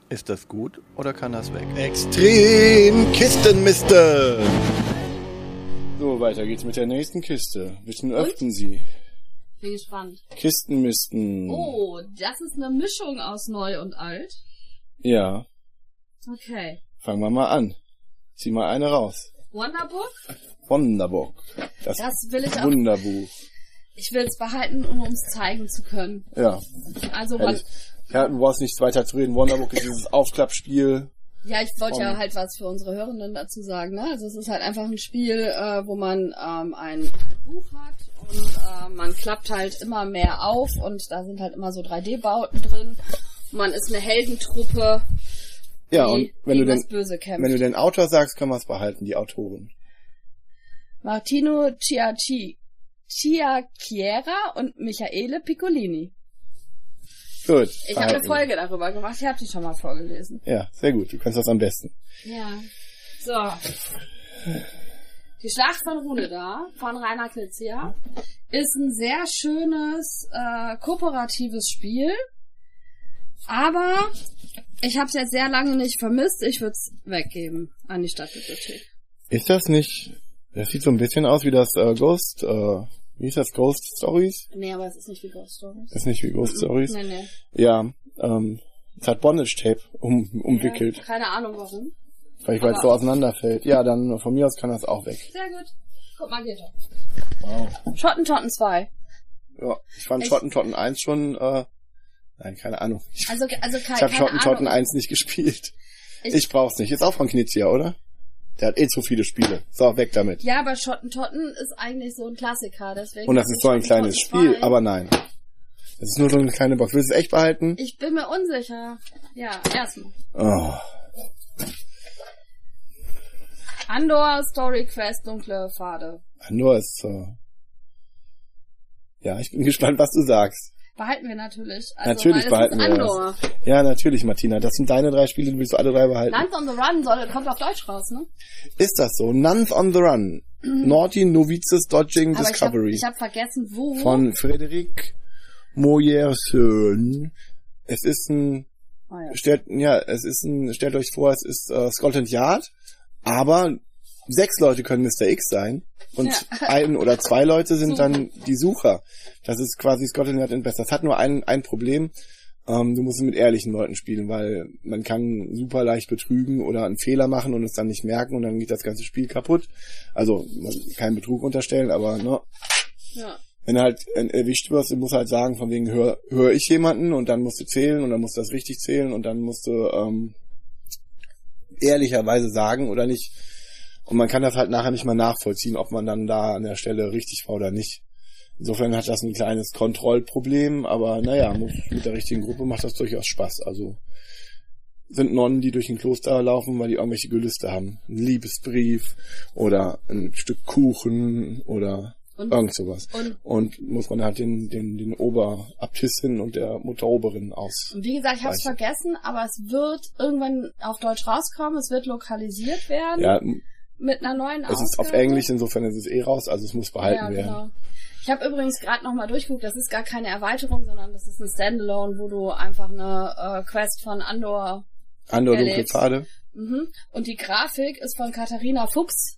Ist das gut oder kann das weg? Extrem Kistenmiste! So, weiter geht's mit der nächsten Kiste. Bitte öffnen Sie. Bin gespannt. Kistenmisten. Oh, das ist eine Mischung aus neu und alt. Ja. Okay. Fangen wir mal an. Zieh mal eine raus. Wonderbook? Wonderbook. Das will ich auch. Wunderbuch. Ich will es behalten, um es zeigen zu können. Ja. Also, ja, du brauchst nichts weiter zu reden. Wonderbook ist dieses Aufklappspiel. Ja, ich wollte ja halt was für unsere Hörenden dazu sagen, ne? Also es ist halt einfach ein Spiel, wo man ein Buch hat und man klappt halt immer mehr auf und da sind halt immer so 3D-Bauten drin. Und man ist eine Heldentruppe, ja, die und wenn gegen das Böse kämpft. Wenn du den Autor sagst, können wir es behalten, die Autorin. Martino Ciacchiera und Michele Piccolini. Gut. Ich habe eine Folge darüber gemacht, ich habe die schon mal vorgelesen. Ja, sehr gut, du kannst das am besten. Ja. So. Die Schlacht von Runeda von Rainer Knizia ist ein sehr schönes, kooperatives Spiel. Aber ich habe es jetzt sehr lange nicht vermisst. Ich würde es weggeben an die Stadtbibliothek. Ist das nicht... Das sieht so ein bisschen aus wie das Ghost... wie ist das? Ghost Stories? Nee, aber es ist nicht wie Ghost Stories. Das ist nicht wie Ghost Stories? Nee. Ja, es hat Bondage Tape umwickelt. Ja, keine Ahnung warum. Vielleicht weil es so auseinanderfällt. Ja, dann von mir aus kann das auch weg. Sehr gut. Guck mal, geht doch. Wow. Schottentotten 2. Ja, ich fand Schottentotten 1 schon... Nein, keine Ahnung. Ich habe Schottentotten 1 nicht gespielt. Ich brauch's nicht. Ist auch von Knizia, oder? Der hat zu viele Spiele. So, weg damit. Ja, aber Schottentotten ist eigentlich so ein Klassiker, deswegen. Und das ist so ein kleines Spiel, aber nein. Das ist nur so eine kleine Box. Willst du es echt behalten? Ich bin mir unsicher. Ja, erstmal. Oh. Andor, Story Quest, dunkle Pfade. Andor ist ja, ich bin gespannt, was du sagst. Behalten wir natürlich. Also, natürlich behalten wir Andor. Das. Ja, natürlich, Martina. Das sind deine 3 Spiele, du willst alle 3 behalten. Nuns on the Run kommt auf Deutsch raus, ne? Ist das so? Nuns on the Run. Naughty Novices Dodging aber Discovery. Ich hab vergessen, wo. Von Frédéric Mauierson. Es ist ein... Oh ja. Stellt euch vor, es ist Scotland Yard, aber 6 Leute können Mr. X sein und 1 oder 2 Leute sind dann die Sucher. Das ist quasi Scotland Yard in besser. Das hat nur ein Problem. Du musst es mit ehrlichen Leuten spielen, weil man kann super leicht betrügen oder einen Fehler machen und es dann nicht merken und dann geht das ganze Spiel kaputt. Also keinen Betrug unterstellen, aber ne. Ja. Wenn du halt erwischt wirst, du musst halt sagen, von wegen höre ich jemanden und dann musst du zählen und dann musst du das richtig zählen und dann musst du ehrlicherweise sagen oder nicht. Und man kann das halt nachher nicht mal nachvollziehen, ob man dann da an der Stelle richtig war oder nicht. Insofern hat das ein kleines Kontrollproblem, aber naja, mit der richtigen Gruppe macht das durchaus Spaß. Also sind Nonnen, die durch ein Kloster laufen, weil die irgendwelche Gelüste haben. Ein Liebesbrief oder ein Stück Kuchen oder irgend sowas. Und muss man halt den Oberabtissin und der Mutteroberin aus. Und wie gesagt, ich habe es vergessen, aber es wird irgendwann auf Deutsch rauskommen, es wird lokalisiert werden. Ja. Mit einer neuen Ausgabe. Es ist auf Englisch, insofern ist es raus, also es muss behalten werden. Genau. Ich habe übrigens gerade nochmal durchgeguckt, das ist gar keine Erweiterung, sondern das ist ein Standalone, wo du einfach eine Quest von Andor dunkle Pfade. Mhm. Und die Grafik ist von Katharina Fuchs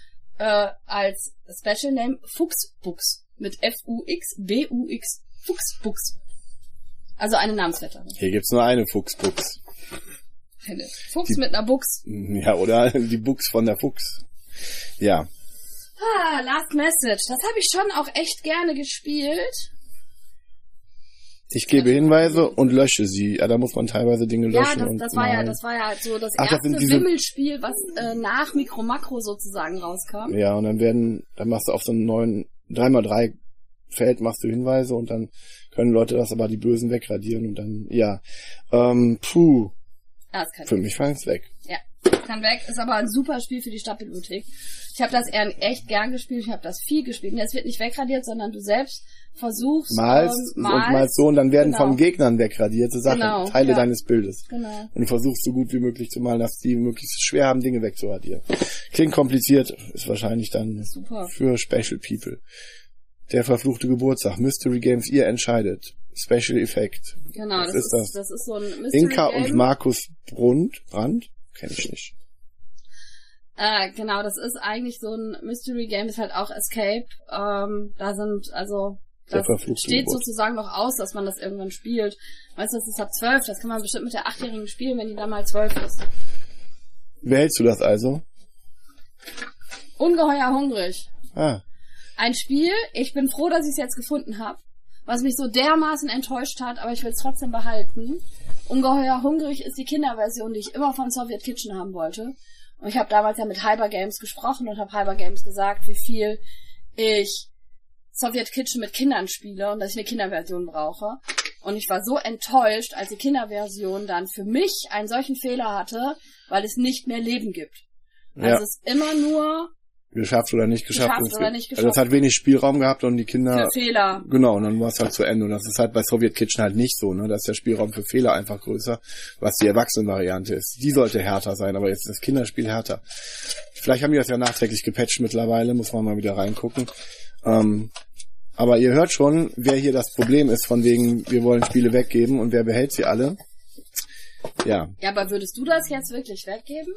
als Special Name Fuchsbux mit F-U-X-B-U-X Fuchsbux. Also eine Namensvetterin. Hier gibt's nur eine Fuchsbux. Eine Fuchs mit einer Buchs. Ja, oder die Buchs von der Fuchs. Ja. Last Message. Das habe ich schon auch echt gerne gespielt. Ich gebe Hinweise und lösche sie. Ja, da muss man teilweise Dinge löschen. Ja, das war ja so das erste Wimmelspiel, was nach Micro Macro sozusagen rauskam. Ja, und dann machst du auf so einem neuen 3x3 Feld machst du Hinweise und dann können Leute das aber die Bösen wegradieren und dann, ja. Für mich fang's weg. Ja, kann weg. Ist aber ein super Spiel für die Stadtbibliothek. Ich habe das echt gern gespielt. Ich habe das viel gespielt. Und jetzt wird nicht wegradiert, sondern du selbst versuchst malst so und dann werden von Gegnern wegradiert, so Sachen, Teile deines Bildes. Genau. Und du versuchst so gut wie möglich zu malen, dass die möglichst schwer haben, Dinge wegzuradieren. Klingt kompliziert, ist wahrscheinlich dann für Special People. Der verfluchte Geburtstag. Mystery Games, ihr entscheidet. Special Effect. Genau, das ist so ein Mystery Inka Game. und Markus Brandt? Kenn ich nicht. Genau, das ist eigentlich so ein Mystery Game, ist halt auch Escape. Das steht sozusagen noch aus, dass man das irgendwann spielt. Weißt du, das ist ab 12, das kann man bestimmt mit der 8-Jährigen spielen, wenn die dann mal 12 ist. Wie hältst du das also? Ungeheuer hungrig. Ah. Ein Spiel, ich bin froh, dass ich es jetzt gefunden habe, was mich so dermaßen enttäuscht hat, aber ich will es trotzdem behalten. Ungeheuer hungrig ist die Kinderversion, die ich immer von Soviet Kitchen haben wollte. Und ich habe damals ja mit Hyper Games gesprochen und habe Hyper Games gesagt, wie viel ich Soviet Kitchen mit Kindern spiele und dass ich eine Kinderversion brauche. Und ich war so enttäuscht, als die Kinderversion dann für mich einen solchen Fehler hatte, weil es nicht mehr Leben gibt. Also es ist immer nur geschafft oder nicht geschafft. Also es hat wenig Spielraum gehabt und die Kinder... Für Fehler. Genau, und dann war es halt zu Ende. Und das ist halt bei Soviet Kitchen halt nicht so, ne? Da ist der Spielraum für Fehler einfach größer, was die Erwachsenenvariante ist. Die sollte härter sein, aber jetzt ist das Kinderspiel härter. Vielleicht haben die das ja nachträglich gepatcht mittlerweile, muss man mal wieder reingucken. Aber ihr hört schon, wer hier das Problem ist, von wegen, wir wollen Spiele weggeben und wer behält sie alle. Ja. Ja, aber würdest du das jetzt wirklich weggeben?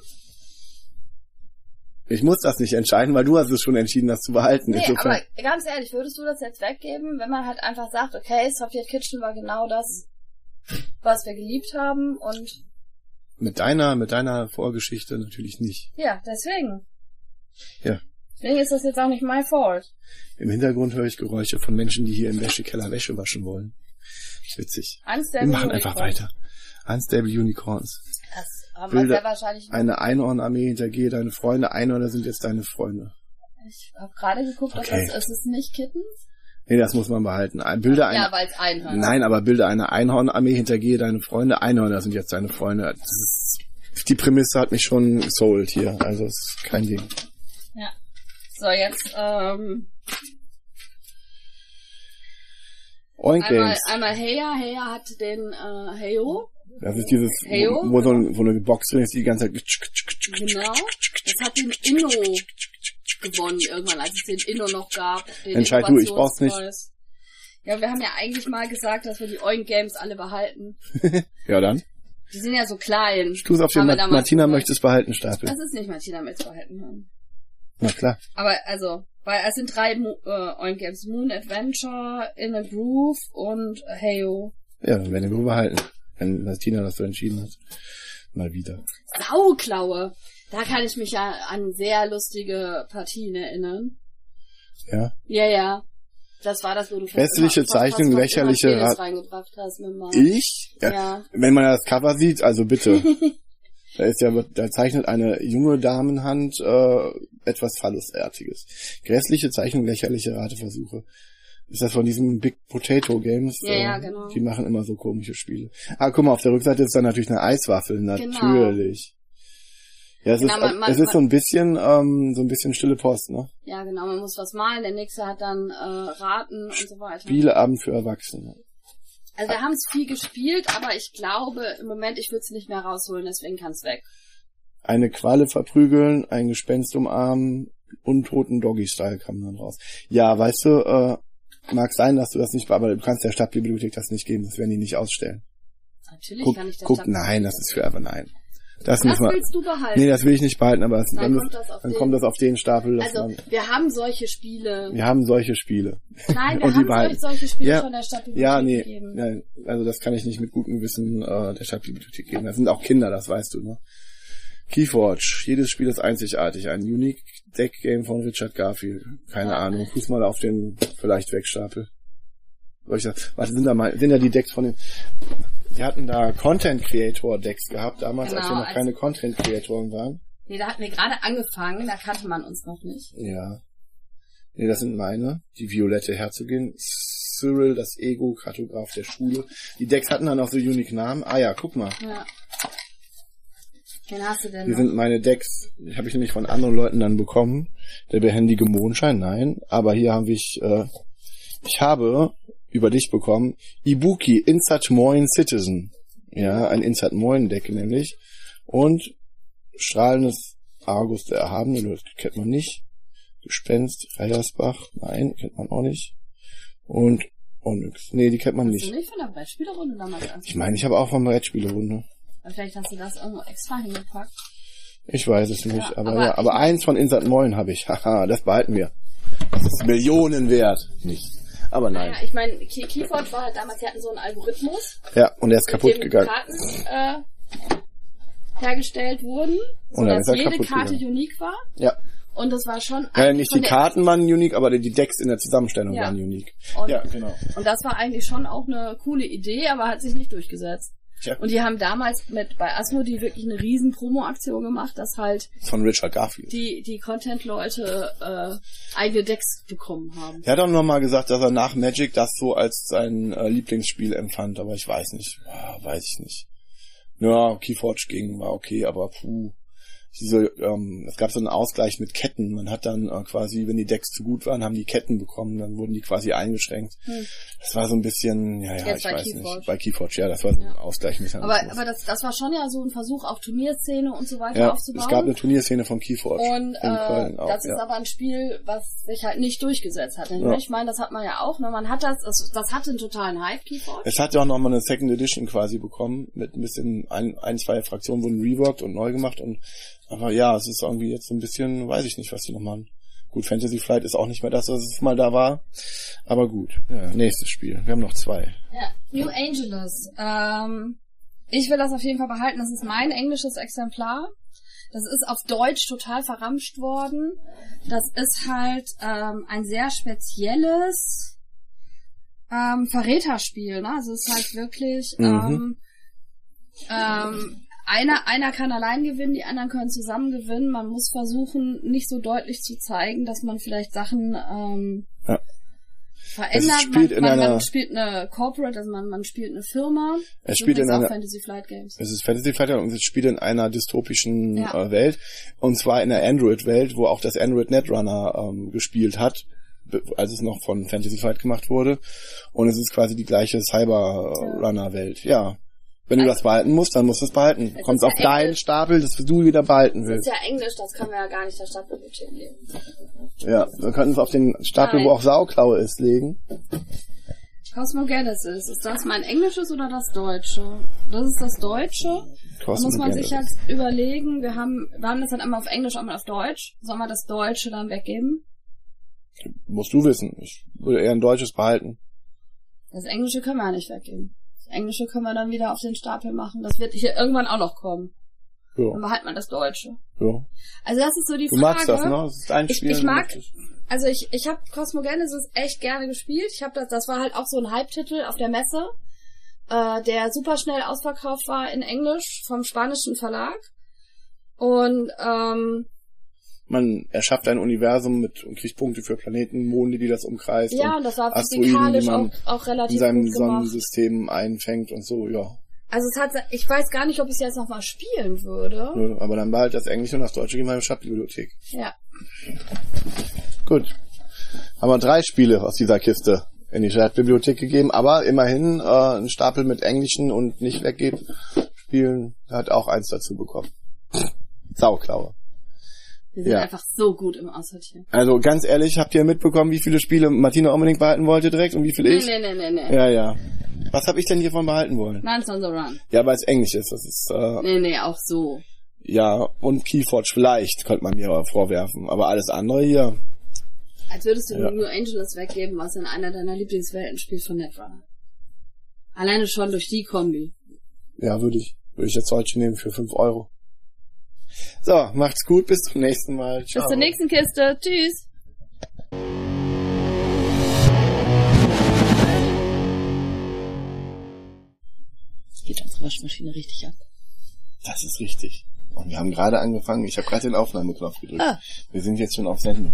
Ich muss das nicht entscheiden, weil du hast es schon entschieden, das zu behalten. Nee, aber ganz ehrlich, würdest du das jetzt weggeben, wenn man halt einfach sagt, okay, Soviet Kitchen war genau das, was wir geliebt haben und... Mit deiner Vorgeschichte natürlich nicht. Ja, deswegen. Ja. Deswegen ist das jetzt auch nicht my fault. Im Hintergrund höre ich Geräusche von Menschen, die hier im Wäschekeller Wäsche waschen wollen. Witzig. Wir machen einfach weiter. Unstable Unicorns. Das haben wir sehr wahrscheinlich... Eine Einhornarmee hintergehe deine Freunde. Einhörner sind jetzt deine Freunde. Ich habe gerade geguckt, okay. Ist es nicht Kittens? Nee, das muss man behalten. Ja, weil es Einhörner. Nein, aber bilde eine Einhornarmee, hintergehe deine Freunde. Einhörner sind jetzt deine Freunde. Die Prämisse hat mich schon sold hier. Also es ist kein Ding. Ja. So, jetzt Oink Games. Einmal Heya. Heya hat den Heyo. Das ist dieses, wo so eine Box drin ist, die ganze Zeit... Genau. Das hat den Inno gewonnen irgendwann, als es den Inno noch gab. Entscheid du, ich brauch's nicht. Ja, wir haben ja eigentlich mal gesagt, dass wir die Oink Games alle behalten. Ja, dann. Die sind ja so klein. Ich tu's auf den Martina möchte es behalten Stapel. Das ist nicht Martina möchte es behalten haben. Na klar. Aber weil es sind 3 Oink Games. Moon Adventure, In a Groove und Heyo. Ja, dann werden wir behalten. Wenn Martina das so entschieden hat. Mal wieder. Sauklaue. Da kann ich mich ja an sehr lustige Partien erinnern. Ja? Ja. Das war das, wo du hässliche Zeichnung, lächerliche reingebracht hast mit Mann. Ich? Ja. Wenn man das Cover sieht, also bitte. Da zeichnet eine junge Damenhand etwas Phallusartiges. Grässliche Zeichnung, lächerliche Rateversuche. Ist das von diesen Big Potato Games? Ja, genau. Die machen immer so komische Spiele. Ah, guck mal, auf der Rückseite ist dann natürlich eine Eiswaffel. Natürlich. Genau. Ja, es ist so ein bisschen stille Post, ne? Ja, genau. Man muss was malen. Der nächste hat dann Raten und so weiter. Spieleabend für Erwachsene. Also wir haben es viel gespielt, aber ich glaube, im Moment, ich würde es nicht mehr rausholen, deswegen kann es weg. Eine Qualle verprügeln, ein Gespenst umarmen, untoten Doggy-Style kam dann raus. Ja, weißt du, mag sein, dass du das nicht, aber du kannst der Stadtbibliothek das nicht geben, das werden die nicht ausstellen. Natürlich kann ich das nein, das ist für nein. Das willst du behalten. Nee, das will ich nicht behalten, aber dann kommt das auf den Stapel. Also, wir haben solche Spiele. Wir haben solche Spiele. Nein, wir haben solche Spiele von der Stadtbibliothek gegeben. Ja, also das kann ich nicht mit gutem Gewissen der Stadtbibliothek geben. Das sind auch Kinder, das weißt du, ne? Keyforge. Jedes Spiel ist einzigartig. Ein Unique Deck Game von Richard Garfield. Keine Ahnung. Fuß mal auf den vielleicht Wegstapel. Sind ja die Decks von den... Die hatten da Content-Creator-Decks gehabt, damals, als wir noch keine Content-Creatoren waren. Nee, da hatten wir gerade angefangen, da kannte man uns noch nicht. Ja. Nee, das sind meine. Die violette Herzogin, Cyril, das Ego, Kartograf der Schule. Die Decks hatten dann auch so unique Namen. Ah ja, guck mal. Ja. Wen hast du denn Die sind meine Decks. Die habe ich nämlich von anderen Leuten dann bekommen. Der behändige Mondschein, nein. Aber hier habe ich habe über dich bekommen, Ibuki, Insert Moin Citizen. Ja, ein Insert Moin Deck nämlich. Und strahlendes Argus der Erhabene, das kennt man nicht. Gespenst, Feiersbach, nein, kennt man auch nicht. Und Oh, nix. Nee, die kennt man nicht. Hast du nicht von der Brettspielerunde damals an? Ich meine, ich habe auch von der Brettspielerunde. Vielleicht hast du das irgendwo extra hingepackt. Ich weiß es nicht, Ja, aber eins von Insert Moin habe ich. Haha, das behalten wir. Das ist Millionen wert. Nicht. Aber nein. Naja, ich meine, Keyforge war halt damals, die hatten so einen Algorithmus. Ja, und der ist kaputt gegangen. Karten hergestellt wurden, sodass jede Karte unique war. Ja. Und das war schon... Ja, nicht die Karten waren unique, aber die Decks in der Zusammenstellung waren unique. Ja, genau. Und das war eigentlich schon auch eine coole Idee, aber hat sich nicht durchgesetzt. Tja. Und die haben damals bei Asmodee wirklich eine riesen Promo-Aktion gemacht, dass halt von Richard Garfield die Content-Leute eigene Decks bekommen haben. Er hat auch nochmal gesagt, dass er nach Magic das so als sein Lieblingsspiel empfand, aber ich weiß nicht. Weiß ich nicht. Ja, Keyforge war okay, aber es gab so einen Ausgleich mit Ketten. Man hat dann quasi, wenn die Decks zu gut waren, haben die Ketten bekommen, dann wurden die quasi eingeschränkt. Das war so ein bisschen, ich weiß nicht. Bei Keyforge, das war so ein Ausgleichsmechanismus. Aber das war schon ja so ein Versuch, auch Turnierszene und so weiter aufzubauen. Es gab eine Turnierszene von Keyforge. Und das ist aber ein Spiel, was sich halt nicht durchgesetzt hat. Ja. Ich meine, das hat man ja auch, ne? Man hat das hatte einen totalen Hype, Keyforge. Es hat ja auch nochmal eine Second Edition quasi bekommen, mit ein bisschen, zwei Fraktionen wurden reworked und neu gemacht aber ja, es ist irgendwie jetzt so ein bisschen, weiß ich nicht, was die noch machen. Gut, Fantasy Flight ist auch nicht mehr das, was es mal da war. Aber gut. Ja, nächstes Spiel. Wir haben noch 2. Ja, New Angeles. Ich will das auf jeden Fall behalten. Das ist mein englisches Exemplar. Das ist auf Deutsch total verramscht worden. Das ist halt ein sehr spezielles Verräterspiel. Ne? Also es ist halt wirklich... Einer kann allein gewinnen, die anderen können zusammen gewinnen. Man muss versuchen, nicht so deutlich zu zeigen, dass man vielleicht Sachen verändert. Man spielt eine Corporate, also man spielt eine Firma. Es spielt in einer Fantasy Flight Games. Es ist Fantasy Flight und es spielt in einer dystopischen Welt. Und zwar in der Android-Welt, wo auch das Android Netrunner gespielt hat, als es noch von Fantasy Flight gemacht wurde. Und es ist quasi die gleiche Cyber-Runner-Welt. Ja. Wenn du das behalten musst, dann musst du es behalten. Kommt auf deinen Stapel, das du wieder behalten willst. Das ist ja Englisch, das können wir ja gar nicht der Stadtbibliothek geben. Ja, wir könnten es auf den Stapel, wo auch Sauklaue ist, legen. Cosmogenesis, ist das mein Englisches oder das Deutsche? Das ist das Deutsche. Da muss man sich halt überlegen, wir haben das dann einmal auf Englisch, einmal auf Deutsch. Soll man das Deutsche dann weggeben? Musst du wissen. Ich würde eher ein Deutsches behalten. Das Englische können wir ja nicht weggeben. Englische können wir dann wieder auf den Stapel machen. Das wird hier irgendwann auch noch kommen. Ja. Dann behalten wir das Deutsche. Ja. Also das ist so die Frage. Du magst das, ne? Das ist ein Spiel. Ich mag, also ich habe Cosmogenesis echt gerne gespielt. Ich habe das war halt auch so ein Hype-Titel auf der Messe, der super schnell ausverkauft war in Englisch vom spanischen Verlag. Und man erschafft ein Universum und kriegt Punkte für Planeten, Monde, die das umkreist. Ja, und das war physikalisch auch relativ gut gemacht. In seinem Sonnensystem einfängt und so, ja. Also ich weiß gar nicht, ob ich es jetzt noch mal spielen würde. Ja, aber dann behalt das Englische und das Deutsche gehen wir in die Stadtbibliothek. Ja. Gut. Haben wir 3 Spiele aus dieser Kiste in die Stadtbibliothek gegeben, aber immerhin ein Stapel mit englischen und nicht weggeben Spielen hat auch 1 dazu bekommen. Sauklaue. Wir sind einfach so gut im Aussortieren. Also ganz ehrlich, habt ihr mitbekommen, wie viele Spiele Martina unbedingt behalten wollte direkt und wie viel ich? Nee. Ja. Was habe ich denn hiervon behalten wollen? Knights on the Run. Ja, weil es Englisch ist. Das ist Nee, auch so. Ja, und Keyforge vielleicht, könnte man mir vorwerfen. Aber alles andere hier... Als würdest du New Angeles weggeben, was in einer deiner Lieblingswelten spielt von Netrunner. Alleine schon durch die Kombi. Ja, würde ich jetzt heute nehmen für 5 Euro. So, macht's gut, bis zum nächsten Mal. Ciao. Bis zur nächsten Kiste. Tschüss. Geht unsere Waschmaschine richtig ab? Das ist richtig. Und wir haben gerade angefangen. Ich habe gerade den Aufnahmeknopf gedrückt. Wir sind jetzt schon auf Sendung.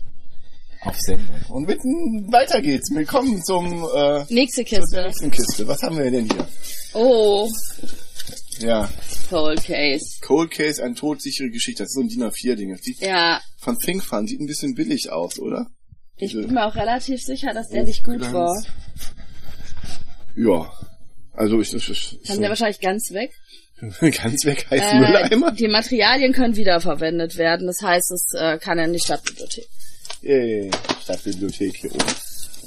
Und weiter geht's. Willkommen zum nächste Kiste. Zur nächsten Kiste. Was haben wir denn hier? Oh. Ja. Cold Case. Cold Case, eine todsichere Geschichte. Das ist so ein DIN A4-Ding. Das sieht von Think Fun sieht ein bisschen billig aus, oder? Ich bin mir auch relativ sicher, dass der nicht gut war. Ja. Also Kann der wahrscheinlich ganz weg? Ganz weg heißt Mülleimer? Die Materialien können wiederverwendet werden. Das heißt, es kann in die Stadtbibliothek. Stadtbibliothek hier oben.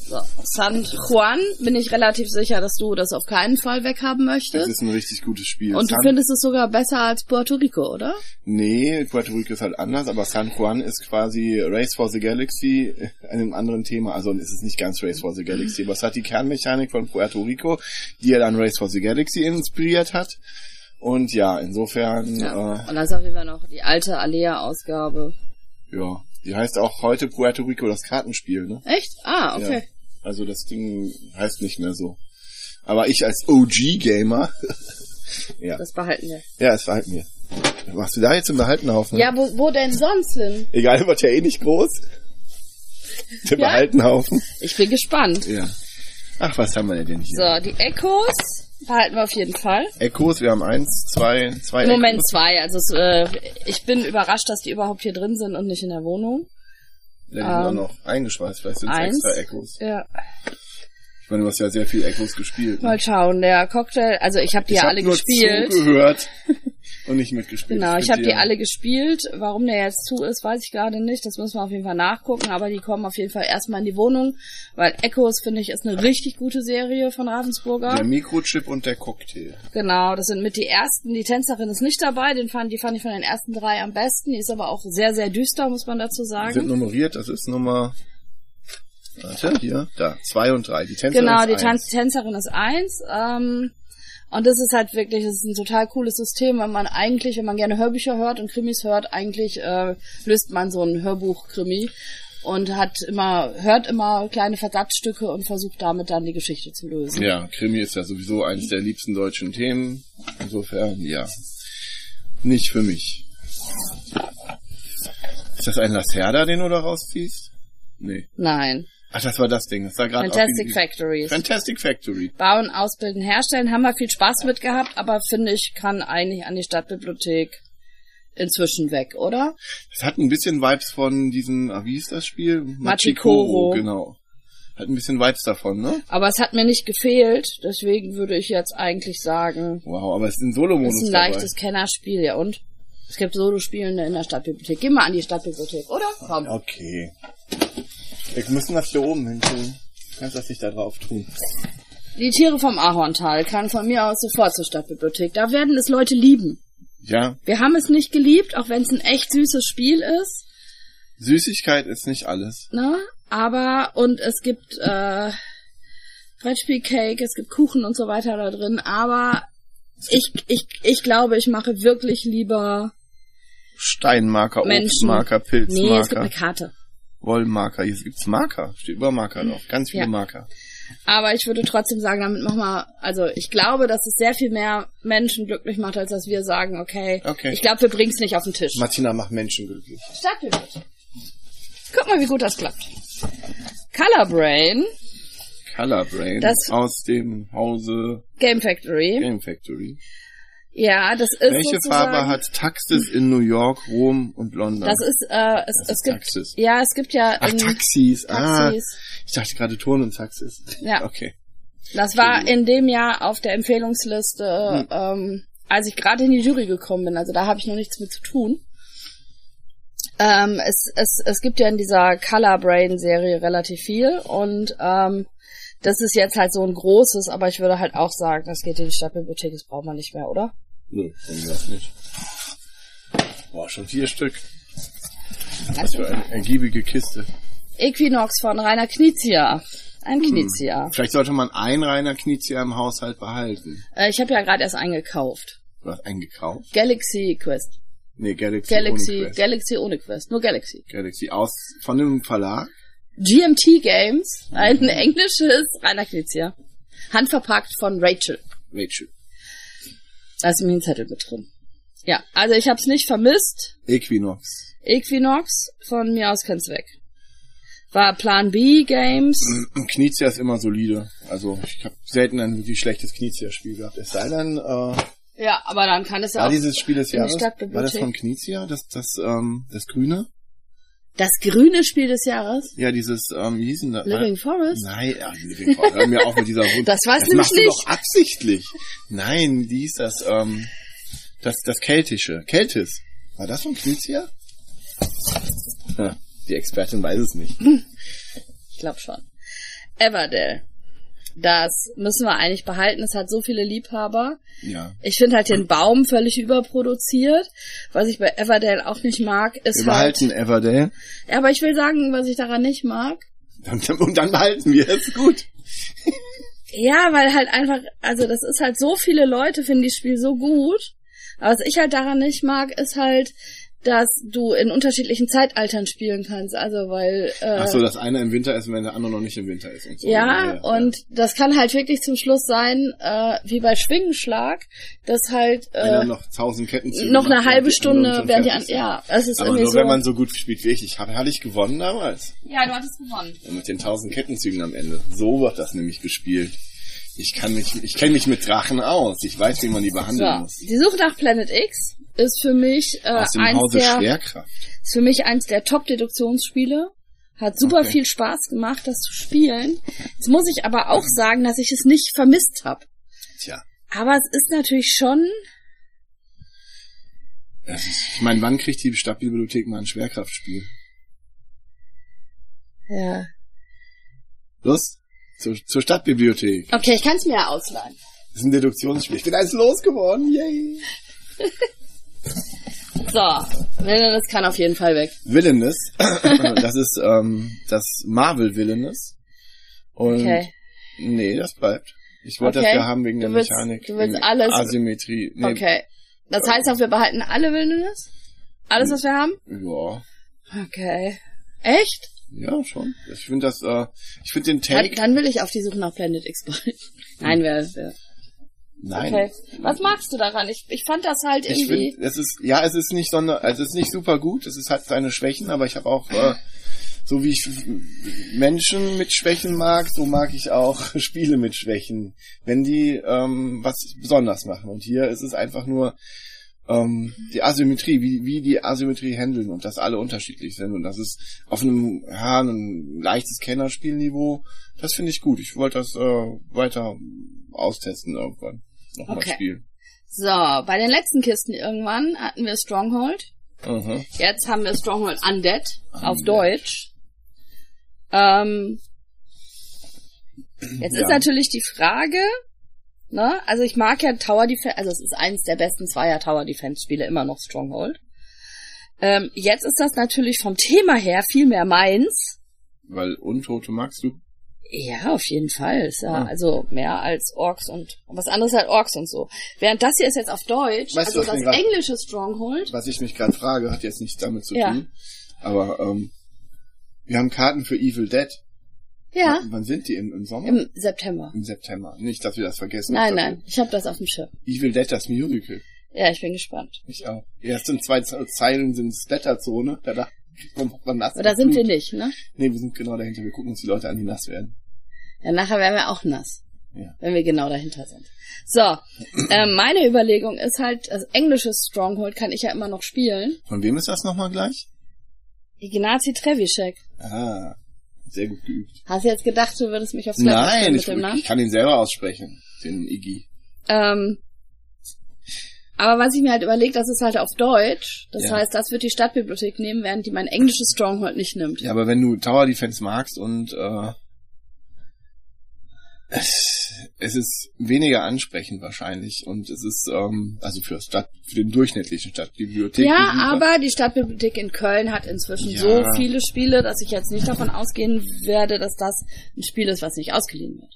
So, San Juan bin ich relativ sicher, dass du das auf keinen Fall weghaben möchtest. Das ist ein richtig gutes Spiel. Und du findest es sogar besser als Puerto Rico, oder? Nee, Puerto Rico ist halt anders, aber San Juan ist quasi Race for the Galaxy in einem anderen Thema. Also ist es nicht ganz Race for the Galaxy, aber es hat die Kernmechanik von Puerto Rico, die ja dann Race for the Galaxy inspiriert hat. Und ja, insofern... Ja. Und dann ist auf jeden Fall noch die alte Alea-Ausgabe. Ja, die heißt auch heute Puerto Rico das Kartenspiel, ne? Echt? Ah, okay. Ja. Also das Ding heißt nicht mehr so. Aber ich als OG-Gamer... ja. Das behalten wir. Ja, das behalten wir. Machst du da jetzt im Behaltenhaufen? Ja, wo denn sonst hin? Egal, wird ja eh nicht groß. Der Behaltenhaufen. Ich bin gespannt. Ja. Ach, was haben wir denn hier? So, die Echos behalten wir auf jeden Fall. Echos, wir haben zwei Im Moment Echos. 2. Also ich bin überrascht, dass die überhaupt hier drin sind und nicht in der Wohnung. Ja, die sind auch noch eingeschweißt. Vielleicht sind es extra Echos. Ja. Ich meine, du hast ja sehr viel Echos gespielt. Ne? Mal schauen, der Cocktail, also ich habe die ja alle gespielt. Ich habe nur zugehört und nicht mitgespielt. Genau, ich habe die alle gespielt. Warum der jetzt zu ist, weiß ich gerade nicht. Das müssen wir auf jeden Fall nachgucken. Aber die kommen auf jeden Fall erstmal in die Wohnung. Weil Echos, finde ich, ist eine richtig gute Serie von Ravensburger. Der Mikrochip und der Cocktail. Genau, das sind mit die ersten. Die Tänzerin ist nicht dabei. Die fand ich von den ersten 3 am besten. Die ist aber auch sehr, sehr düster, muss man dazu sagen. Die sind nummeriert. Das ist Nummer... Warte, hier, da, 2 und 3. Die Tänzerin genau, ist die Tänzerin ist 1. Und das ist halt wirklich, das ist ein total cooles System, wenn man gerne Hörbücher hört und Krimis hört, eigentlich löst man so ein Hörbuch-Krimi und hört immer kleine Versatzstücke und versucht damit dann die Geschichte zu lösen. Ja, Krimi ist ja sowieso eines der liebsten deutschen Themen. Insofern, ja, nicht für mich. Ist das ein Lacerda, den du da rausziehst? Nee. Nein. Ach, das war das Ding. Das war gerade Fantastic Factories. Fantastic Factory. Bauen, ausbilden, herstellen. Haben wir viel Spaß mit gehabt, aber finde ich, kann eigentlich an die Stadtbibliothek inzwischen weg, oder? Das hat ein bisschen Vibes von diesem, wie hieß das Spiel? Machikoro. Genau. Hat ein bisschen Vibes davon, ne? Aber es hat mir nicht gefehlt, deswegen würde ich jetzt eigentlich sagen... Wow, aber es ist ein Solo-Modus dabei. Es ist ein leichtes Kennerspiel, ja und? Es gibt Solo-Spielende in der Stadtbibliothek. Geh mal an die Stadtbibliothek, oder? Komm. Okay. Wir müssen das hier oben hin tun. Kannst das nicht da drauf tun. Die Tiere vom Ahorntal kann von mir aus sofort zur Stadtbibliothek. Da werden es Leute lieben. Ja. Wir haben es nicht geliebt, auch wenn es ein echt süßes Spiel ist. Süßigkeit ist nicht alles. Ne? Aber, und es gibt Brettspielcake, es gibt Kuchen und so weiter da drin, aber ich glaube, ich mache wirklich lieber Steinmarker, Menschen. Obstmarker, Pilzmarker. Nee, es gibt eine Karte. Wollmarker, hier gibt's Marker, steht über Marker drauf, ganz viele Marker. Aber ich würde trotzdem sagen, damit machen wir, also ich glaube, dass es sehr viel mehr Menschen glücklich macht, als dass wir sagen, okay. Ich glaube, wir bringen es nicht auf den Tisch. Martina macht Menschen glücklich. Stadtbibliothek. Guck mal, wie gut das klappt. Colorbrain. Das aus dem Hause Game Factory. Ja, das ist Welche Farbe hat Taxis in New York, Rom und London? Das ist, es gibt, Taxis. Ja, es gibt ja... Taxis. Ich dachte gerade Turn und Taxis. Ja. Okay. Das war in dem Jahr auf der Empfehlungsliste, als ich gerade in die Jury gekommen bin. Also da habe ich noch nichts mit zu tun. Es gibt ja in dieser Colorbrain-Serie relativ viel und das ist jetzt halt so ein großes, aber ich würde halt auch sagen, das geht in die Stadtbibliothek, das braucht man nicht mehr, oder? Nö, das nicht. Boah, schon 4 Stück. Was für eine ergiebige Kiste. Equinox von Rainer Knizia. Ein Knizia. Vielleicht sollte man einen Rainer Knizia im Haushalt behalten. Ich habe ja gerade erst eingekauft. Du hast einen gekauft? Galaxy Quest. Nee, Galaxy ohne Quest. Galaxy ohne Quest, nur Galaxy. Galaxy von dem Verlag? GMT Games, ein englisches Rainer Knizia. Handverpackt von Rachel. Da ist nämlich ein Zettel mit drin. Ja, also ich hab's nicht vermisst. Equinox, von mir aus kann's weg. War Plan B Games. Knizia ist immer solide. Also ich habe selten ein wirklich schlechtes Knizia-Spiel gehabt. Es sei denn, ja, aber dann kann es ja auch dieses Spiel des Jahres, war das von Knizia, das Grüne? Das grüne Spiel des Jahres? Ja, dieses, wie hieß denn das? Living Forest? Nein, Living Forest. Hör mir auf mit dieser Wunde. Das war's das nämlich machst nicht. Du doch absichtlich. Nein, wie hieß das, das Keltische. Keltis. War das von Knizia? Die Expertin weiß es nicht. Ich glaube schon. Everdell. Das müssen wir eigentlich behalten. Es hat so viele Liebhaber. Ja. Ich finde halt den Baum völlig überproduziert. Was ich bei Everdell auch nicht mag, ist wir behalten Everdell. Ja, aber ich will sagen, was ich daran nicht mag. Und dann behalten wir es. Gut. Ja, weil halt einfach, also das ist halt so viele Leute finden das Spiel so gut. Aber was ich halt daran nicht mag, ist halt, dass du in unterschiedlichen Zeitaltern spielen kannst. Also weil ach so, dass einer im Winter ist und wenn der andere noch nicht im Winter ist und so. Ja, und das kann halt wirklich zum Schluss sein, wie bei Schwingenschlag, dass halt einer noch 1000 Kettenzüge noch eine halbe Stunde werden die an. Ja, es ist aber irgendwie nur so. wenn man so gut spielt wie ich. Hatte ich gewonnen damals? Ja, du hattest gewonnen. Ja, mit den 1000 Kettenzügen am Ende. So wird das nämlich gespielt. Ich kenne mich mit Drachen aus. Ich weiß, wie man die behandeln muss. Die Suche nach Planet X ist für mich aus dem Hause Schwerkraft. Ist für mich eins der Top-Deduktionsspiele. Hat super viel Spaß gemacht, das zu spielen. Jetzt muss ich aber auch sagen, dass ich es nicht vermisst habe. Tja. Aber es ist natürlich schon... Ich meine, wann kriegt die Stadtbibliothek mal ein Schwerkraftspiel? Ja. Los? Zur Stadtbibliothek. Okay, ich kann es mir ja ausleihen. Das ist ein Deduktionsspiel. Ich bin eins losgeworden. Yay. So, Villainous kann auf jeden Fall weg. Villainous, das ist das Marvel Villainous. Und nee, das bleibt. Ich wollte das ja haben wegen der Mechanik. Du willst alles. Asymmetrie. Nee. Okay. Das heißt auch, wir behalten alle Villainous? Alles, was wir haben? Ja. Okay. Echt? Ja, schon. Ich finde das, ich finde den Take... Dann will ich auf die Suche nach Planet X bald. Nein, Nein. Okay. Was magst du daran? Ich fand das halt irgendwie... Ich finde, es ist nicht super gut. Es ist halt seine Schwächen, aber ich habe auch, so wie ich Menschen mit Schwächen mag, so mag ich auch Spiele mit Schwächen. Wenn die, was besonders machen. Und hier ist es einfach nur, die Asymmetrie, wie die Asymmetrie handeln und dass alle unterschiedlich sind und das ist auf einem ein leichtes Kennerspielniveau, das finde ich gut. Ich wollte das weiter austesten irgendwann. Nochmal spielen. So, bei den letzten Kisten irgendwann hatten wir Stronghold. Mhm. Jetzt haben wir Stronghold Undead auf Deutsch. Jetzt ist natürlich die Frage, ne? Also ich mag ja Tower Defense, also es ist eins der besten Zweier Tower Defense Spiele, immer noch Stronghold. Jetzt ist das natürlich vom Thema her viel mehr meins. Weil Untote magst du? Ja, auf jeden Fall. Ist ja also mehr als Orks und was anderes halt Orks und so. Während das hier ist jetzt auf Deutsch, weißt also das englische Stronghold. Was ich mich gerade frage, hat jetzt nichts damit zu tun. Aber wir haben Karten für Evil Dead. Ja. Wann sind die? Im Sommer? Im September. Im September. Nicht, dass wir das vergessen. Nein, ich habe das auf dem Schirm. Evil Dead, das Musical. Ja, ich bin gespannt. Ich auch. Die ersten 2 Zeilen sind Splatter-Zone. Da kommt man nass. Aber da sind wir nicht, ne? Nee, wir sind genau dahinter. Wir gucken uns die Leute an, die nass werden. Ja, nachher werden wir auch nass. Ja. Wenn wir genau dahinter sind. So, meine Überlegung ist halt, das englische Stronghold kann ich ja immer noch spielen. Von wem ist das nochmal gleich? Ignacy Trzewiczek. Ah, sehr gut geübt. Hast du jetzt gedacht, du würdest mich aufs Glatteis stellen mit dem Namen? Ich kann ihn selber aussprechen, den Iggy. Aber was ich mir halt überlegt, das ist halt auf Deutsch. Das heißt, das wird die Stadtbibliothek nehmen, während die mein englisches Stronghold nicht nimmt. Ja, aber wenn du Tower Defense magst und es ist weniger ansprechend wahrscheinlich und es ist also für den durchschnittlichen Stadtbibliothek. Ja, aber die Stadtbibliothek in Köln hat inzwischen so viele Spiele, dass ich jetzt nicht davon ausgehen werde, dass das ein Spiel ist, was nicht ausgeliehen wird.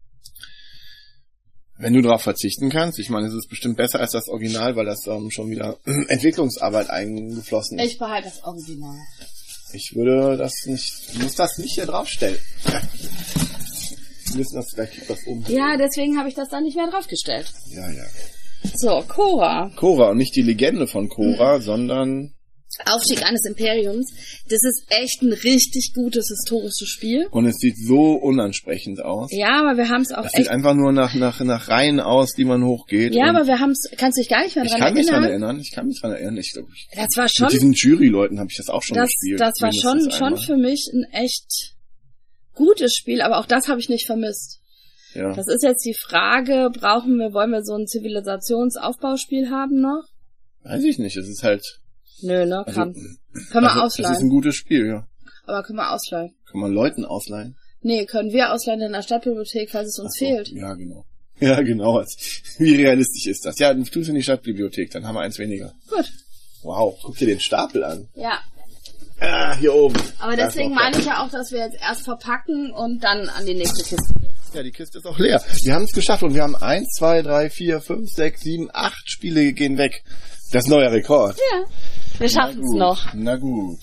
Wenn du darauf verzichten kannst, ich meine, es ist bestimmt besser als das Original, weil das schon wieder Entwicklungsarbeit eingeflossen ist. Ich behalte das Original. Ich würde das nicht, muss das nicht hier draufstellen. Wir müssen das vielleicht was um. Ja, deswegen habe ich das dann nicht mehr draufgestellt. Ja. So, Cora. Cora und nicht die Legende von Cora, sondern Aufstieg eines Imperiums. Das ist echt ein richtig gutes historisches Spiel. Und es sieht so unansprechend aus. Ja, aber wir haben es auch das sieht einfach nur nach Reihen aus, die man hochgeht. Ja, aber wir haben es, kannst du dich gar nicht mehr dran erinnern? Ich kann mich dran erinnern. Ich glaube, das war schon, mit diesen Jury-Leuten habe ich das auch schon gespielt. Das war schon für mich ein echt gutes Spiel, aber auch das habe ich nicht vermisst. Ja. Das ist jetzt die Frage, wollen wir so ein Zivilisationsaufbauspiel haben noch? Weiß ich nicht, es ist halt... Nö, ne, können wir ausleihen. Das ist ein gutes Spiel, ja. Aber können wir ausleihen. Kann man Leuten ausleihen? Nee, können wir ausleihen in der Stadtbibliothek, falls es uns fehlt. Ja, genau. Ja, genau. Wie realistisch ist das? Ja, dann tu's in die Stadtbibliothek, dann haben wir eins weniger. Gut. Wow, guck dir den Stapel an. Ja. Ah, hier oben. Aber deswegen meine ich ja auch, dass wir jetzt erst verpacken und dann an die nächste Kiste gehen. Ja, die Kiste ist auch leer. Wir haben es geschafft und wir haben 1, 2, 3, 4, 5, 6, 7, 8 Spiele gehen weg. Das ist neuer Rekord. Ja. Wir schaffen es noch. Na gut.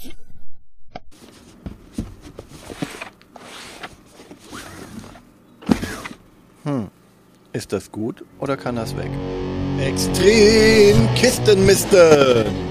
Ist das gut oder kann das weg? Extrem Kistenmisten.